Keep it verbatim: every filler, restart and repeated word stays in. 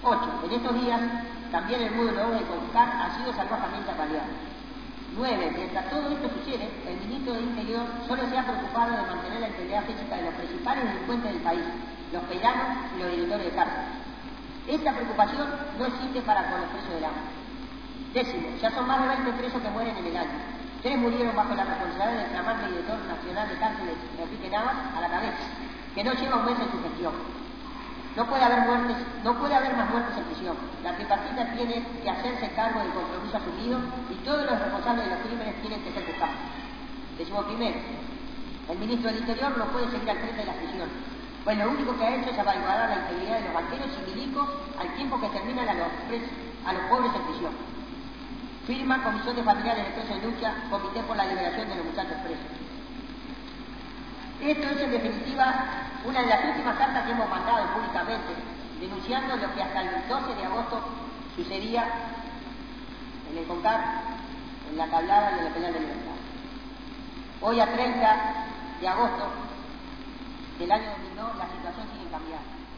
ocho. En estos días, también el módulo de CONCAR ha sido salvajemente apaleado. nueve. Mientras todo esto sucede, el ministro de Interior solo se ha preocupado de mantener la integridad física de los principales delincuentes del país, los peiranos y los directores de cárcel. Esta preocupación no existe para con los presos del hambre. Décimo, ya son más de veinte presos que mueren en el año. Tres murieron bajo la responsabilidad del flamante director nacional de cárceles, Enrique Navas, a la cabeza, que no lleva un mes en su gestión. No puede haber muertes, no puede haber más muertes en prisión. La tripartita tiene que hacerse cargo del compromiso asumido y todos los responsables de los crímenes tienen que ser buscados. Decimos primero, el ministro del Interior no puede seguir al frente de las prisiones, pues lo único que ha hecho es salvaguardar la integridad de los banqueros y milicos al tiempo que exterminan a los, presos, a los pobres en prisión. Firma Comisión de Familiares de Presos en Lucha, Comité por la Liberación de los Muchachos Presos. Esto es, en definitiva, una de las últimas cartas que hemos mandado públicamente, denunciando lo que hasta el doce de agosto sucedía en el CONCAR, en la Tablada y en el Penal de Libertad. Hoy, a treinta de agosto del año dos mil dos, la situación sigue cambiando.